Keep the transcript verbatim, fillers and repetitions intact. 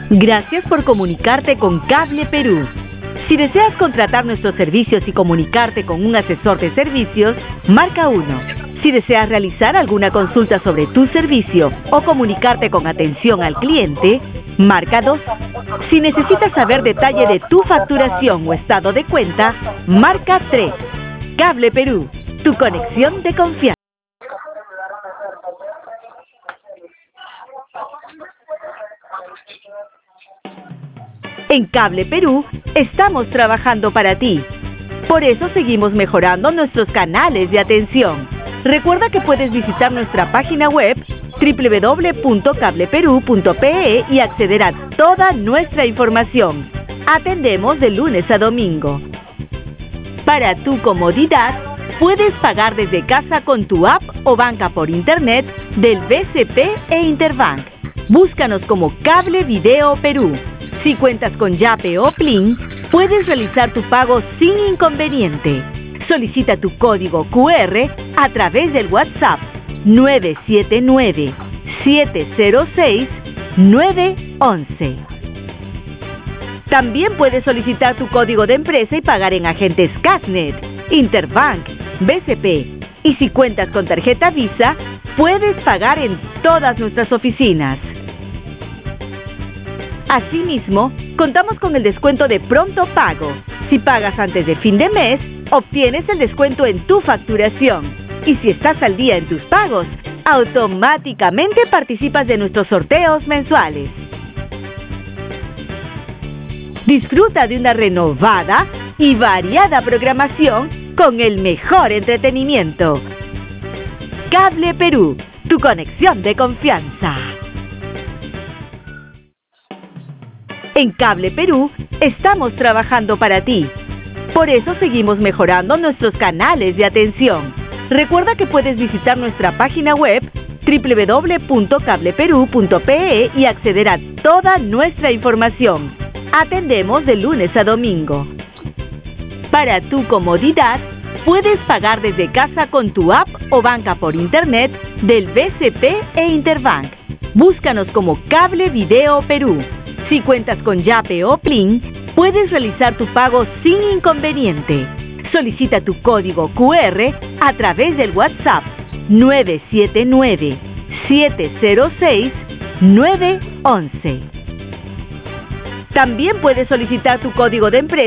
Gracias por comunicarte con Cable Perú. Si deseas contratar nuestros servicios y comunicarte con un asesor de servicios, marca uno. Si deseas realizar alguna consulta sobre tu servicio o comunicarte con atención al cliente, marca dos. Si necesitas saber detalle de tu facturación o estado de cuenta, marca tres. Cable Perú, tu conexión de confianza. En Cable Perú estamos trabajando para ti. Por eso seguimos mejorando nuestros canales de atención. Recuerda que puedes visitar nuestra página web doble u doble u doble u punto cable perú punto pe e y acceder a toda nuestra información. Atendemos de lunes a domingo. Para tu comodidad, puedes pagar desde casa con tu app o banca por internet del B C P e Interbank. Búscanos como Cable Video Perú. Si cuentas con Yape o Plin, puedes realizar tu pago sin inconveniente. Solicita tu código cu erre a través del WhatsApp nueve siete nueve, siete cero seis, nueve once. También puedes solicitar tu código de empresa y pagar en agentes Cashnet, Interbank, B C P. Y si cuentas con tarjeta Visa, puedes pagar en todas nuestras oficinas. Asimismo, contamos con el descuento de pronto pago. Si pagas antes de fin de mes, obtienes el descuento en tu facturación. Y si estás al día en tus pagos, automáticamente participas de nuestros sorteos mensuales. Disfruta de una renovada y variada programación con el mejor entretenimiento. Cable Perú, tu conexión de confianza. En Cable Perú estamos trabajando para ti. Por eso seguimos mejorando nuestros canales de atención. Recuerda que puedes visitar nuestra página web doble u doble u doble u punto cable perú punto pe e y acceder a toda nuestra información. Atendemos de lunes a domingo. Para tu comodidad, puedes pagar desde casa con tu app o banca por internet del B C P e Interbank. Búscanos como Cable Video Perú. Si cuentas con Yape o Plin, puedes realizar tu pago sin inconveniente. Solicita tu código cu erre a través del WhatsApp nueve siete nueve, siete cero seis, nueve once. También puedes solicitar tu código de empresa